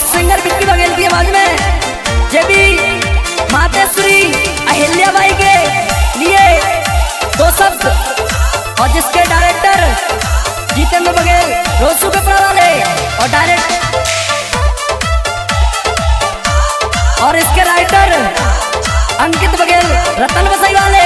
Singer Vicky Baghel की आवाज में ये भी मातेश्वरी अहिल्या बाई के लिए दो शब्द और जिसके डायरेक्टर जितेंद्र बघेल रोसू के वाले और डायरेक्ट और इसके राइटर अंकित बघेल रतन बसाई वाले।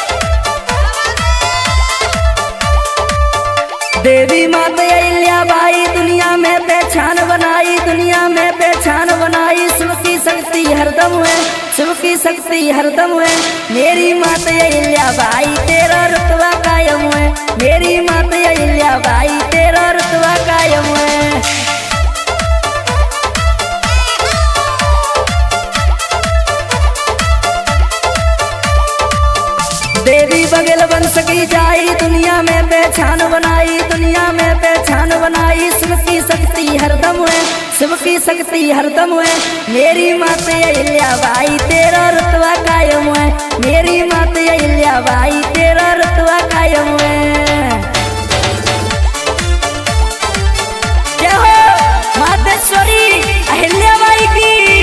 देवी माता अहिल्या बाई दुनिया में पहचान बनाई, दुनिया में पहचान बनाई। शिव की शक्ति हरदम है, शिव की शक्ति हरदम है। मेरी माता अहिल्या बाई तेरा रुतबा कायम है, मेरी माता अहिल्या बाई तेरा रुतबा कायम है। देवी बघेल वंश की जाई, दुनिया में पहचान बनाई, दुनिया में पहचान बनाई। शिव की शक्ति हरदम है, शिव की शक्ति हरदम है। मेरी माता अहिल्या बाई तेरा रुतबा कायम है, मेरी माता अहिल्या बाई तेरा रुतबा कायम है। क्या हो मातेश्वरी अहिल्या बाई की।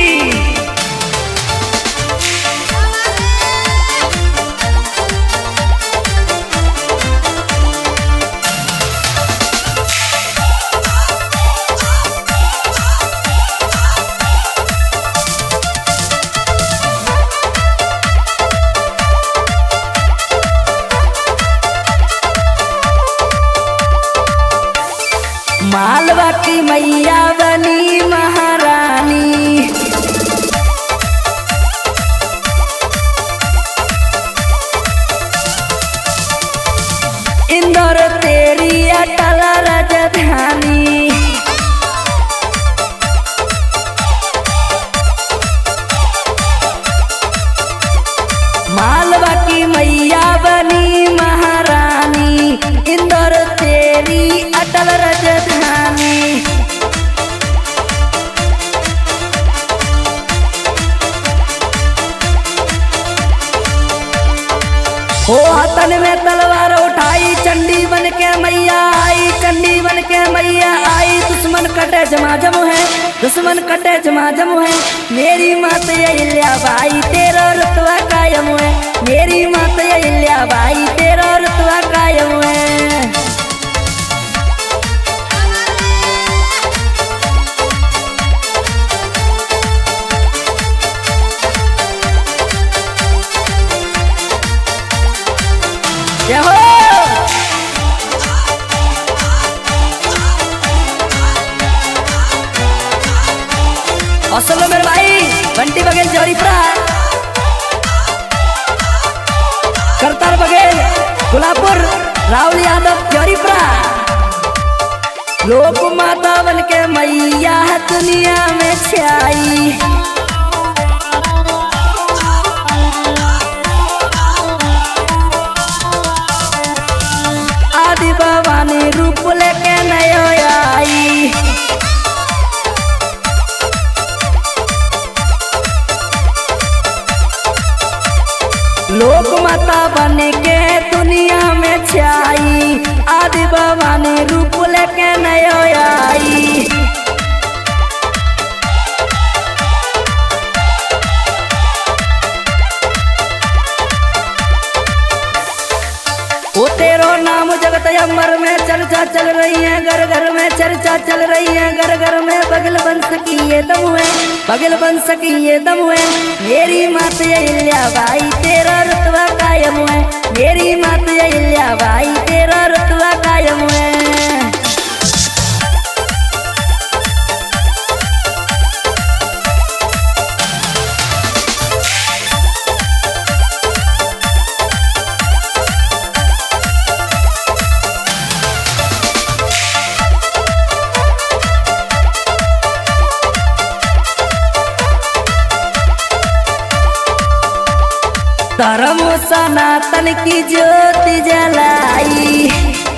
मालवा की मैया बनी महारानी, इंदौर तेरी अटल राजधानी। मालवा की मैया बनी महारानी, इंदौर तेरी अटल राजधानी। हो हाथन में तलवार उठाई, चंडी बन के मैया आई, चंडी बन के मैया आई। दुश्मन कटे जमाजम है, दुश्मन कटे जमाजम है। मेरी माता अहिल्या बाई तेरा रुतबा कायम है, मेरी माता अहिल्या बाई तेरा रुतबा कायम है। असल मेरे भाई बंटी बघेल जौहरीपुरा, करतार बघेल गुलाबपुर, राहुल यादव जौहरीपुरा। लोक माता बन के मैया दुनिया में छाई, आदि भवानी रूप लेके नयो आई। लोक माता बन के दुनिया में छाई, आदि भवानी रूप लेके नयो आई। वो तेरो नाम जगत अमर में चर्चा चल रही है, घर घर में चर्चा चल रही है, घर घर में बघेल वंश की ये दम है, बघेल वंश की ये दम है। मेरी माता अहिल्या बाई तेरा रुतबा कायम है, मेरी माता अहिल्या बाई तेरा रुतबा कायम है। धर्म सनातन की ज्योति जलाई,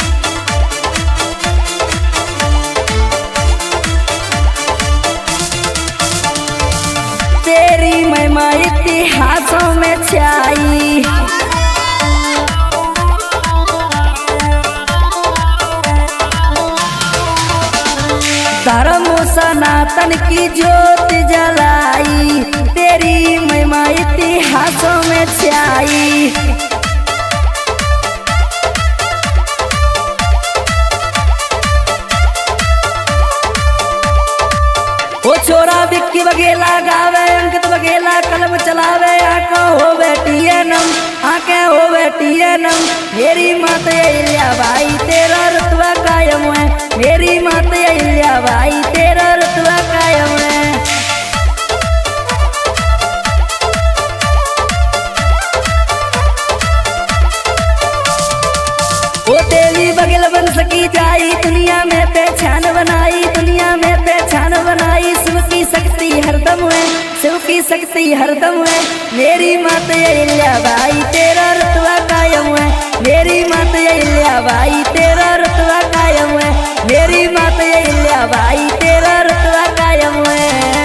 तेरी महिमा इतिहासों में छाई। धर्म सनातन की ज्योत जलाई, तेरी महिमा इतिहासों में छाई। ओ छोरा विक्की बघेला गावे, अंकित बघेला कलम चलावे, आंखें हो बैठी है नम, आंखें हो बैठी है नम। मेरी माता अहिल्या भाई तेरा रुतबा कायम है, मेरी माता अहिल्या भाई तेरा रुतबा कायम है। ओ देवी बघेल बन सकी जाई, दुनिया में पहचान बनाई, दुनिया में पहचान बनाई। शिव की शक्ति हरदम है, शिव की शक्ति हरदम है। मेरी माता अहिल्या भाई तेरा रुतबा कायम है, मेरी माता अहिल्या भाई तेरा रुतबा कायम है, मेरी माता अहिल्या भाई तेरा रुतबा कायम है।